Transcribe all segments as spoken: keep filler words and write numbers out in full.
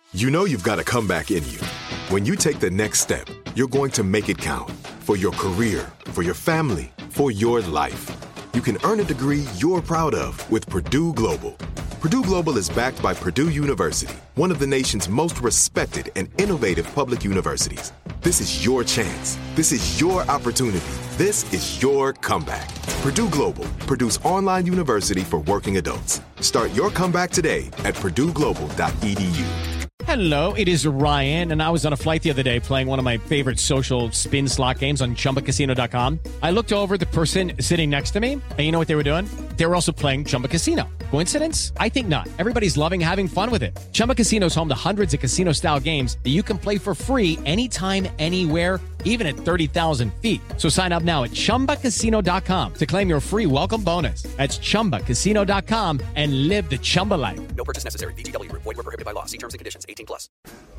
You know you've got a comeback in you. When you take the next step, you're going to make it count for your career, for your family, for your life. You can earn a degree you're proud of with Purdue Global. Purdue Global is backed by Purdue University, one of the nation's most respected and innovative public universities. This is your chance. This is your opportunity. This is your comeback. Purdue Global, Purdue's online university for working adults. Start your comeback today at purdue global dot e d u. Hello, it is Ryan, and I was on a flight the other day playing one of my favorite social spin slot games on chumba casino dot com. I looked over at the person sitting next to me, and you know what they were doing? They were also playing Chumba Casino. Coincidence? I think not. Everybody's loving having fun with it. Chumba Casino is home to hundreds of casino-style games that you can play for free anytime, anywhere, even at thirty thousand feet. So sign up now at chumba casino dot com to claim your free welcome bonus. That's chumba casino dot com and live the Chumba life. No purchase necessary. V G W. Void where prohibited by law. See terms and conditions. eighteen plus.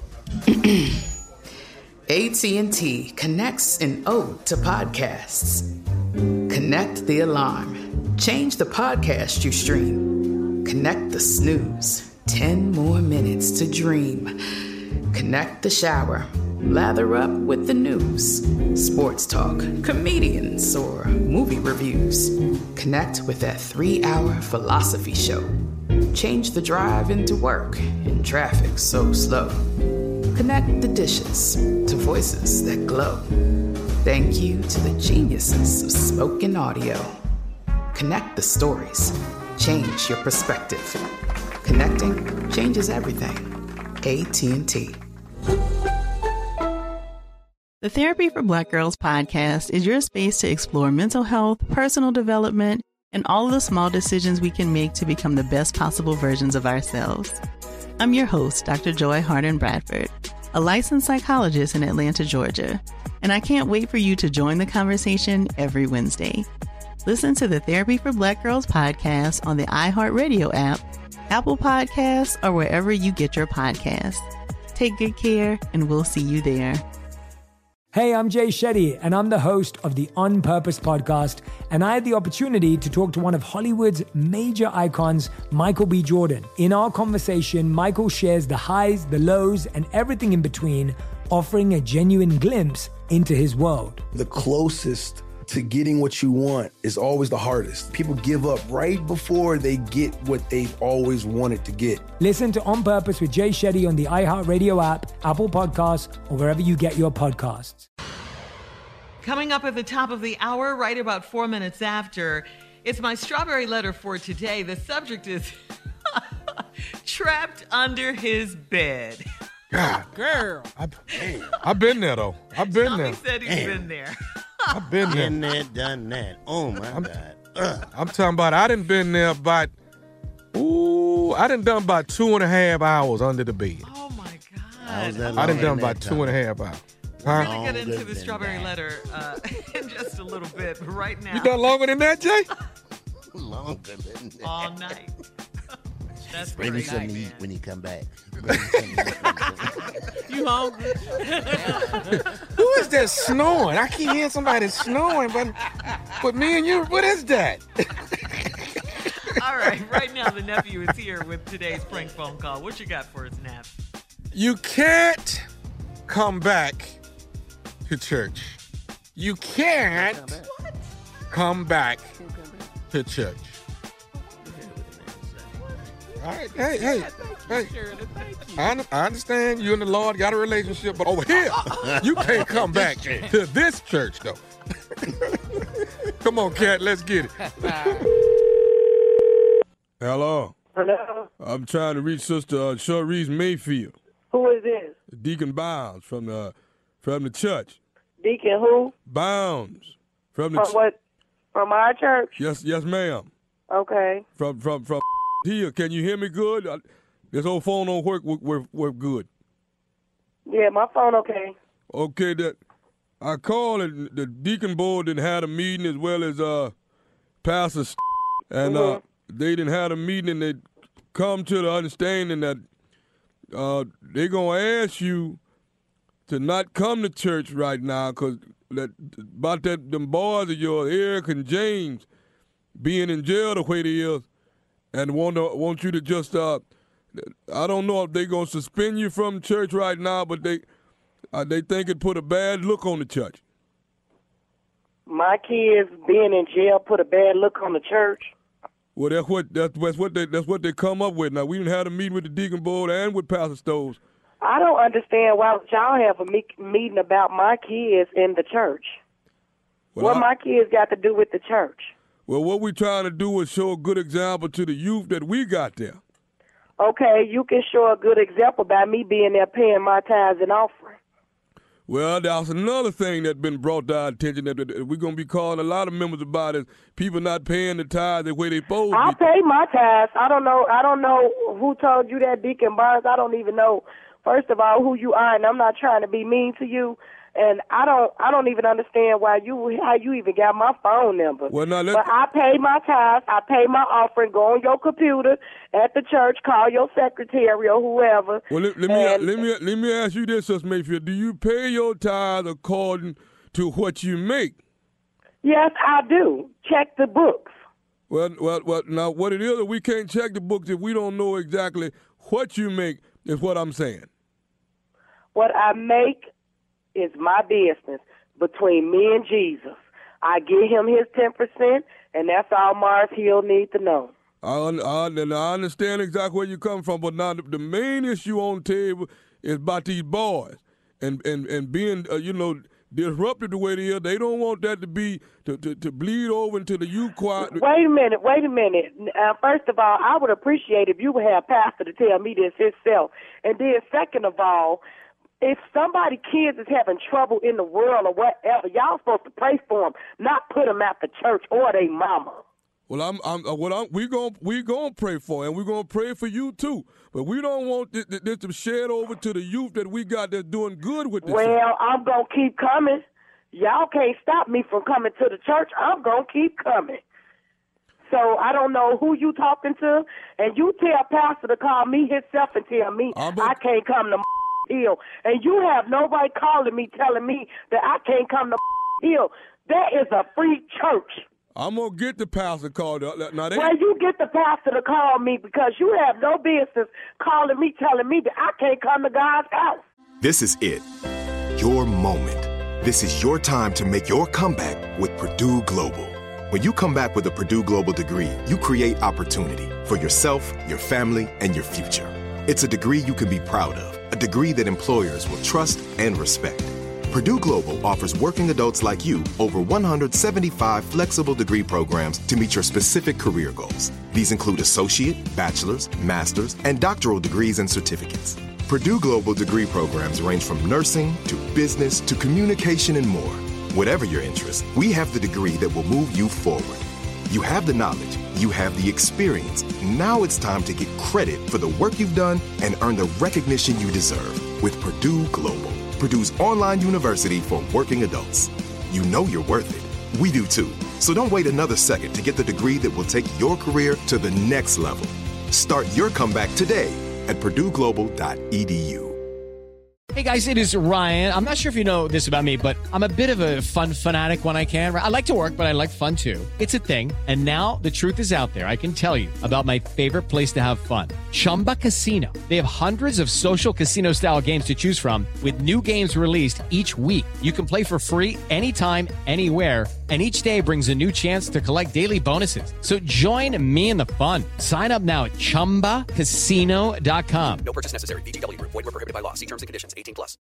A T and T connects an ode to podcasts. Connect the alarm. Change the podcast you stream. Connect the snooze. Ten more minutes to dream. Connect the shower. Lather up with the news. Sports talk, comedians, or movie reviews. Connect with that three-hour philosophy show. Change the drive into work in traffic so slow. Connect the dishes to voices that glow. Thank you to the geniuses of spoken audio. Connect the stories. Change your perspective. Connecting changes everything. A T and T. The Therapy for Black Girls podcast is your space to explore mental health, personal development, and all of the small decisions we can make to become the best possible versions of ourselves. I'm your host, Doctor Joy Harden Bradford, a licensed psychologist in Atlanta, Georgia, and I can't wait for you to join the conversation every Wednesday. Listen to the Therapy for Black Girls podcast on the iHeartRadio app, Apple Podcasts, or wherever you get your podcasts. Take good care, and we'll see you there. Hey, I'm Jay Shetty, and I'm the host of the On Purpose podcast, and I had the opportunity to talk to one of Hollywood's major icons, Michael B. Jordan. In our conversation, Michael shares the highs, the lows, and everything in between, offering a genuine glimpse into his world. The closest to getting what you want is always the hardest. People give up right before they get what they've always wanted to get. Listen to On Purpose with Jay Shetty on the iHeartRadio app, Apple Podcasts, or wherever you get your podcasts. Coming up at the top of the hour, right about four minutes after, it's my strawberry letter for today. The subject is trapped under his bed. God, girl. I've, I've been there, though. I've been Tommy there. said he's Damn. been there. I've been there. Been there, done that. Oh, my I'm, God. Ugh. I'm talking about, I done been there about, ooh, I done done about two and a half hours under the bed. Oh, my I God. done done about two and a half hours. We're Huh? going to get into the strawberry letter uh, in just a little bit, but right now. You done longer than that, Jay? Longer than that. All night. That's Bring me very something nice, to eat man. when you come back. Bring me something to eat. You hungry? Who is that snoring? I keep hearing somebody snoring, but but me and you, what is that? All right, right now the nephew is here with today's prank phone call. What you got for us, Nap? You can't come back to church. You can't come back to church. All right, hey, hey, hey. I, un- I understand you and the Lord got a relationship, but over here, you can't come back to this church, though. Come on, cat, let's get it. Hello. Hello. I'm trying to reach Sister uh, Cherise Mayfield, Who is this? Deacon Bounds from the from the church. Deacon who? Bounds from the From what? From our church? Yes, yes, ma'am. Okay. From from from here. Can you hear me good? Uh, This old phone don't work. Work, work, work good. Yeah, my phone okay. Okay, that I called and the deacon board didn't have a meeting as well as uh Pastor and uh Mhm. they didn't have a meeting and they come to the understanding that uh they gonna ask you to not come to church right now because that about that them boys of yours, Eric and James, being in jail the way they is, and want to want you to just uh I don't know if they're going to suspend you from church right now, but they uh, they think it put a bad look on the church. My kids being in jail put a bad look on the church. Well, that's what that's, that's what they that's what they come up with. Now we even had a meeting with the deacon board and with Pastor Stokes. I don't understand why y'all have a me- meeting about my kids in the church. Well, what I, my kids got to do with the church? Well, what we're trying to do is show a good example to the youth that we got there. Okay, you can show a good example by me being there paying my tithes and offering. Well, that's another thing that's been brought to our attention that we're going to be calling a lot of members about is people not paying the tithes the way they supposed to. I pay my tithes. I don't know. I don't know who told you that, Deacon Barnes. I don't even know, first of all, who you are, and I'm not trying to be mean to you. And I don't, I don't even understand why you, how you even got my phone number. Well, now let but I pay my tithes, I pay my offering. Go on your computer at the church, call your secretary or whoever. Well, let, let and, me let me let me ask you this, Sister Mayfield: do you pay your tithes according to what you make? Yes, I do. Check the books. Well, well, well. Now, what it is, we can't check the books if we don't know exactly what you make. Is what I'm saying. What I make is my business between me and Jesus. I give him his ten percent, and that's all Mars Hill need to know. I, I, I understand exactly where you come from, but now the, the main issue on the table is about these boys and, and, and being, uh, you know, disrupted the way they are. They don't want that to be, to, to, to bleed over into the youth choir. Wait a minute, wait a minute. Uh, first of all, I would appreciate if you would have Pastor to tell me this himself. And then second of all, if somebody kids is having trouble in the world or whatever, y'all supposed to pray for them, not put them at the church or they mama. Well, I'm, I'm, what I'm, we gonna, we gonna pray for, and we gonna pray for you too. But we don't want this, this to shed over to the youth that we got that's doing good with this. Well, stuff. I'm gonna keep coming. Y'all can't stop me from coming to the church. I'm gonna keep coming. So I don't know who you talking to, and you tell Pastor to call me himself and tell me a- I can't come to Hill, and you have nobody calling me telling me that I can't come to Hill. That is a free church. I'm going to get the pastor called up. Now, they... Well, you get the pastor to call me because you have no business calling me, telling me that I can't come to God's house. This is it. Your moment. This is your time to make your comeback with Purdue Global. When you come back with a Purdue Global degree, you create opportunity for yourself, your family, and your future. It's a degree you can be proud of, a degree that employers will trust and respect. Purdue Global offers working adults like you over one hundred seventy-five flexible degree programs to meet your specific career goals. These include associate, bachelor's, master's, and doctoral degrees and certificates. Purdue Global degree programs range from nursing to business to communication and more. Whatever your interest, we have the degree that will move you forward. You have the knowledge, you have the experience. Now it's time to get credit for the work you've done and earn the recognition you deserve with Purdue Global, Purdue's online university for working adults. You know you're worth it. We do too. So don't wait another second to get the degree that will take your career to the next level. Start your comeback today at purdue global dot e d u. Hey guys, it is Ryan. I'm not sure if you know this about me, but I'm a bit of a fun fanatic when I can. I like to work, but I like fun too. It's a thing. And now the truth is out there. I can tell you about my favorite place to have fun. Chumba Casino. They have hundreds of social casino style games to choose from with new games released each week. You can play for free anytime, anywhere. And each day brings a new chance to collect daily bonuses. So join me in the fun. Sign up now at chumba casino dot com. No purchase necessary. V G W. Void where prohibited by law. See terms and conditions. eighteen plus.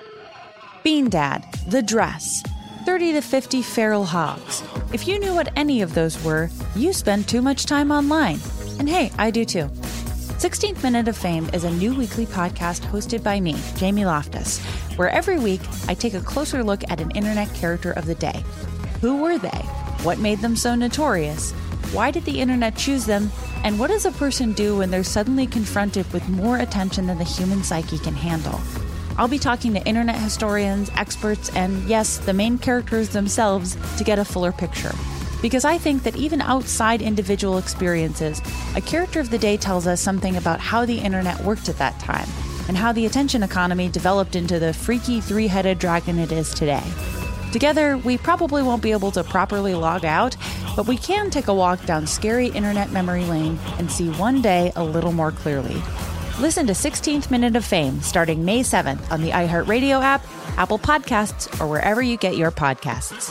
Bean Dad, The Dress, thirty to fifty Feral Hogs. If you knew what any of those were, you spend too much time online. And hey, I do too. sixteenth Minute of Fame is a new weekly podcast hosted by me, Jamie Loftus, where every week I take a closer look at an internet character of the day. Who were they? What made them so notorious? Why did the internet choose them? And what does a person do when they're suddenly confronted with more attention than the human psyche can handle? I'll be talking to internet historians, experts, and yes, the main characters themselves to get a fuller picture. Because I think that even outside individual experiences, a character of the day tells us something about how the internet worked at that time, and how the attention economy developed into the freaky three-headed dragon it is today. Together, we probably won't be able to properly log out, but we can take a walk down scary internet memory lane and see one day a little more clearly. Listen to sixteenth Minute of Fame starting May seventh on the iHeartRadio app, Apple Podcasts, or wherever you get your podcasts.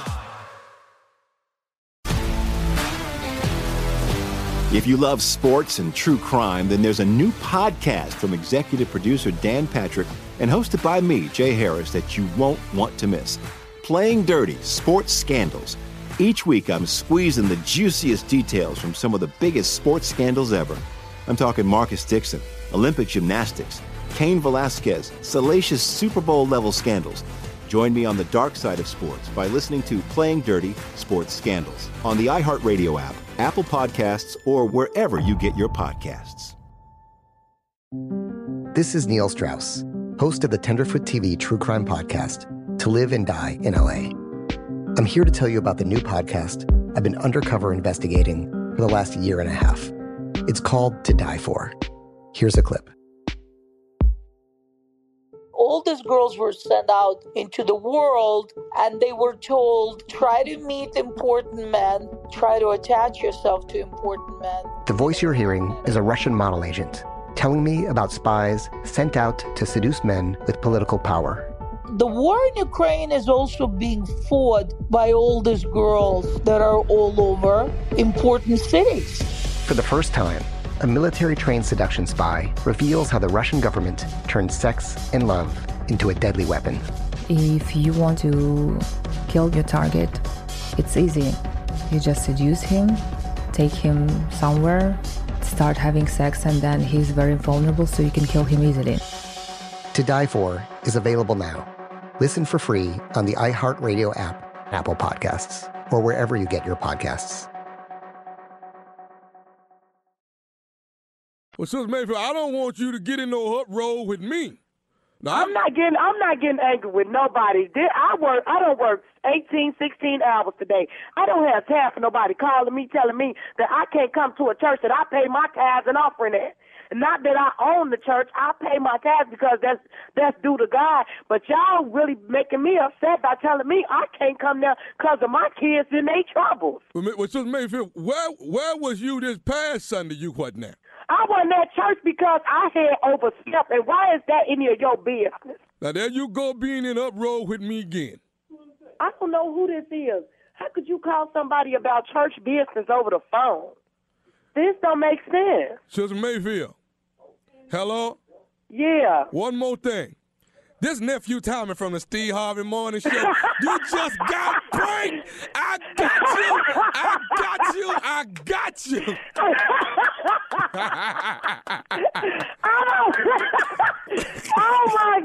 If you love sports and true crime, then there's a new podcast from executive producer Dan Patrick and hosted by me, Jay Harris, that you won't want to miss. Playing Dirty: Sports Scandals. Each week, I'm squeezing the juiciest details from some of the biggest sports scandals ever. I'm talking Marcus Dixon, Olympic gymnastics, Cain Velasquez, salacious Super Bowl-level scandals. Join me on the dark side of sports by listening to Playing Dirty: Sports Scandals on the iHeartRadio app, Apple Podcasts, or wherever you get your podcasts. This is Neil Strauss, host of the Tenderfoot T V true crime podcast, To Live and Die in L A. I'm here to tell you about the new podcast I've been undercover investigating for the last year and a half. It's called To Die For. Here's a clip. All these girls were sent out into the world and they were told, try to meet important men, try to attach yourself to important men. The voice you're hearing is a Russian model agent telling me about spies sent out to seduce men with political power. The war in Ukraine is also being fought by all these girls that are all over important cities. For the first time, a military-trained seduction spy reveals how the Russian government turned sex and love into a deadly weapon. If you want to kill your target, it's easy. You just seduce him, take him somewhere, start having sex, and then he's very vulnerable, so you can kill him easily. To Die For is available now. Listen for free on the iHeartRadio app, Apple Podcasts, or wherever you get your podcasts. Well, Sister Mayfield, I don't want you to get in no uproar with me. Now, I'm not getting I'm not getting angry with nobody. I work I don't work eighteen, sixteen hours today. I don't have time for nobody calling me telling me that I can't come to a church that I pay my tithes and offering at. Not that I own the church, I pay my tithes because that's that's due to God. But y'all really making me upset by telling me I can't come there because of my kids and their troubles. Well, Sister Mayfield, where where was you this past Sunday? You wasn't there. I wasn't at church because I had overslept, and why is that any of your business? Now there you go being in uproar with me again. I don't know who this is. How could you call somebody about church business over the phone? This don't make sense. Sister Mayfield, hello? Yeah. One more thing. This nephew Tommy from the Steve Harvey Morning Show, you just got pranked. I got you. I got you. I got you. Oh, my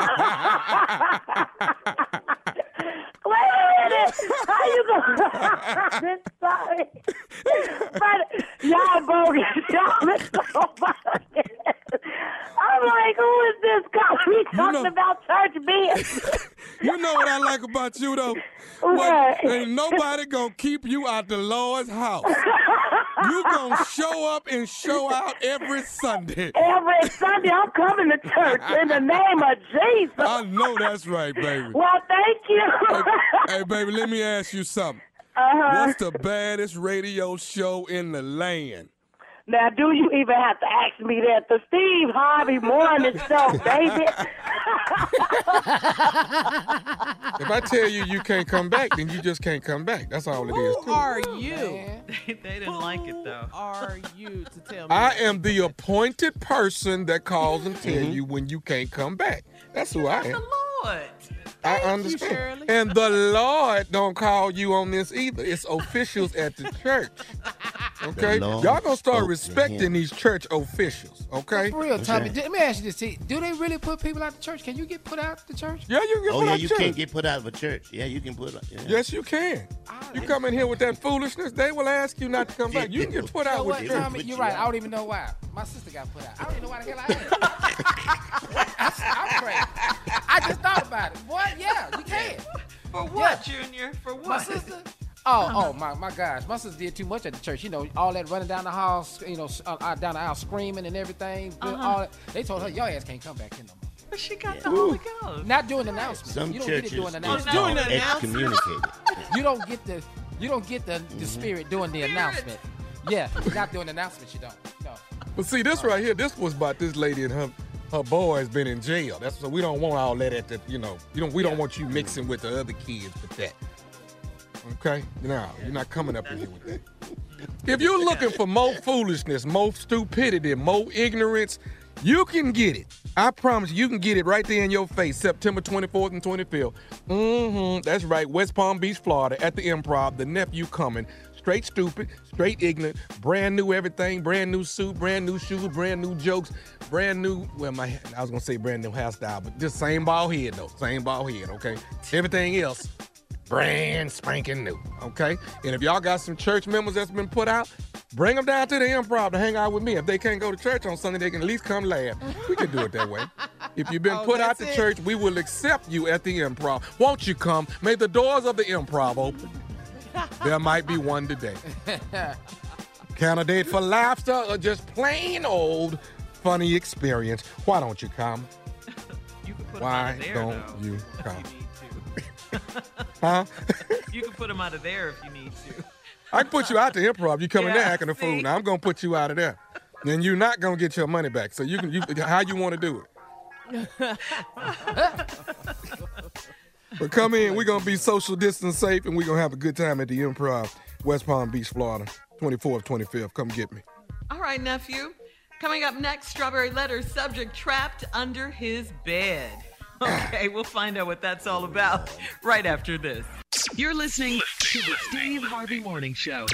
God. Wait a minute. How you going? Sorry. But y'all bogus. Y'all is so bogus. I'm like, who is this guy? We talking know, about church business. You know what I like about you, though? What? Well, ain't nobody gonna keep you out the Lord's house. You gonna show up and show out every Sunday. Every Sunday, I'm coming to church in the name of Jesus. I know that's right, baby. Well, thank you. Hey, hey baby, let me ask you something. Uh-huh. What's the baddest radio show in the land? Now, do you even have to ask me that? The Steve Harvey Morning Show, baby. If I tell you you can't come back, then you just can't come back. That's all it is. Who are you? they, they didn't like it, though. Who are you to tell me? I am the appointed person that calls and tell Mm-hmm. you when you can't come back. That's who I am. The Lord. I Thank understand. You, Shirley. And the Lord don't call you on this either. It's officials at the church. Okay? Y'all gonna start respecting these church officials, okay? For real, Tommy, let me ask you this. See, do they really put people out the church? Can you get put out the church? Yeah, you can get oh, put yeah, out you church. can't get put out of a church. Yeah, you can put out. Yeah. Yes, you can. You come in here with that foolishness, they will ask you not to come back. You can get put You know out with what, church. Tommy, you're right. I don't even know why. My sister got put out. I don't even know why the hell I am. I'm crazy. I just thought about it. Boy, yeah, we can. For what, Yeah. Junior? For what? My sister? Oh, oh, my, my gosh. My sister did too much at the church. You know, all that running down the house, you know, uh, down the aisle screaming and everything. Uh-huh. All that. They told her, your ass can't come back in no more. But she got Yeah. the Holy Ghost. Not doing announcements. Some you don't get it churches doing is announcements. Doing called the announcements. excommunicated. You don't get the you don't get the, the spirit doing the Spirit. announcement. Yeah, not doing announcements. You don't. No. But see, this right here, this was about this lady and her her boy's been in jail. That's so we don't want all that at the, you know, you don't we don't want you mixing with the other kids with that. Okay? No, you're not coming up in here with that. If you're looking for more foolishness, more stupidity, more ignorance, you can get it. I promise you can get it right there in your face, September twenty-fourth and twenty-fifth. Mm-hmm. That's right, West Palm Beach, Florida, at the Improv, the nephew coming. Straight stupid, straight ignorant, brand new everything, brand new suit, brand new shoes, brand new jokes, brand new, well, my I was going to say brand new hairstyle, but just same bald head, though. Same bald head, okay? Everything else, brand spanking new, okay? And if y'all got some church members that's been put out, bring them down to the Improv to hang out with me. If they can't go to church on Sunday, they can at least come laugh. We can do it that way. If you've been Oh, put out that's to it. church, we will accept you at the Improv. Won't you come? May the doors of the Improv open. There might be one today. Candidate for laughter or just plain old funny experience. Why don't you come? You can put Why them out of there, don't though, you if come? you need to. Huh? You can put them out of there if you need to. I can put you out the Improv. You come in there Yeah, acting a fool. see? Now I'm gonna put you out of there, and you're not gonna get your money back. So you can, you, how you want to do it? But come in. We're gonna be social distance safe, and we're gonna have a good time at the Improv, West Palm Beach, Florida, twenty-fourth, twenty-fifth. Come get me. All right, nephew. Coming up next, Strawberry Letter subject trapped under his bed. Okay, we'll find out what that's all about right after this. You're listening to the Steve Harvey Morning Show.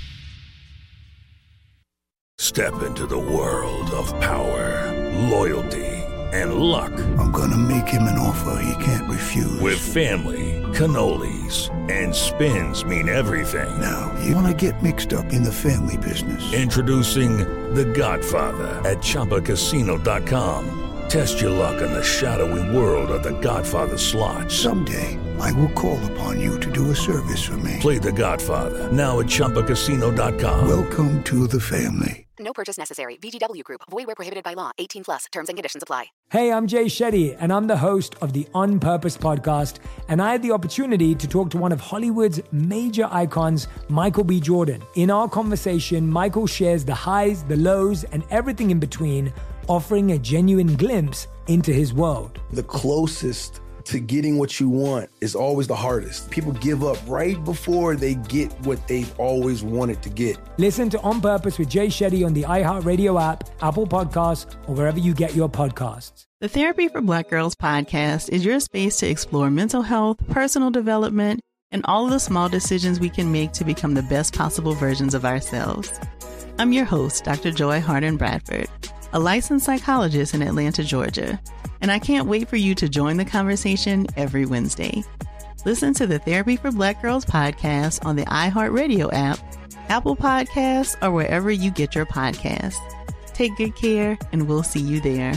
Step into the world of power, loyalty, and luck. I'm gonna make him an offer he can't refuse. With family, cannolis, and spins mean everything. Now, you wanna get mixed up in the family business. Introducing The Godfather at Chumba Casino dot com. Test your luck in the shadowy world of The Godfather slot. Someday, I will call upon you to do a service for me. Play The Godfather now at Chumba Casino dot com. Welcome to the family. No purchase necessary. V G W Group. Void where prohibited by law. eighteen plus. Terms and conditions apply. Hey, I'm Jay Shetty, and I'm the host of the On Purpose podcast. And I had the opportunity to talk to one of Hollywood's major icons, Michael B. Jordan. In our conversation, Michael shares the highs, the lows, and everything in between, offering a genuine glimpse into his world. The closest to getting what you want is always the hardest. People give up right before they get what they've always wanted to get. Listen to On Purpose with Jay Shetty on the iHeartRadio app, Apple Podcasts, or wherever you get your podcasts. The Therapy for Black Girls podcast is your space to explore mental health, personal development, and all of the small decisions we can make to become the best possible versions of ourselves. I'm your host, Doctor Joy Harden Bradford, a licensed psychologist in Atlanta, Georgia, and I can't wait for you to join the conversation every Wednesday. Listen to the Therapy for Black Girls podcast on the iHeartRadio app, Apple Podcasts, or wherever you get your podcasts. Take good care, and we'll see you there.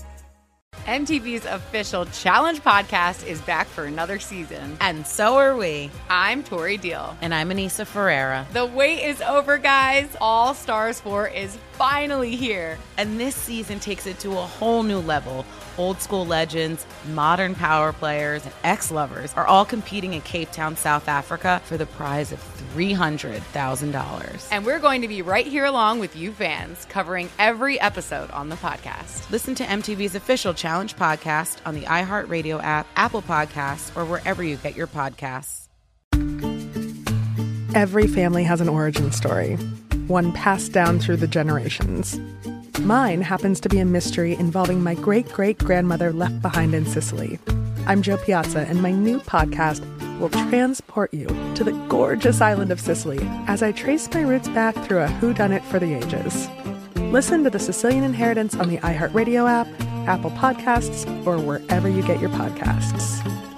M T V's official Challenge podcast is back for another season. And so are we. I'm Tori Deal. And I'm Anissa Ferreira. The wait is over, guys. All Stars four is finally here. And this season takes it to a whole new level. Old school legends, modern power players, and ex-lovers are all competing in Cape Town, South Africa for the prize of three hundred thousand dollars. And we're going to be right here along with you fans, covering every episode on the podcast. Listen to M T V's official Challenge podcast on the iHeartRadio app, Apple Podcasts, or wherever you get your podcasts. Every family has an origin story, one passed down through the generations. Mine happens to be a mystery involving my great-great-grandmother left behind in Sicily. I'm Jo Piazza, and my new podcast will transport you to the gorgeous island of Sicily as I trace my roots back through a whodunit for the ages. Listen to The Sicilian Inheritance on the iHeartRadio app, Apple Podcasts, or wherever you get your podcasts.